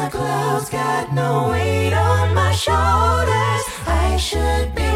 the clouds got no weight on my shoulders. I should be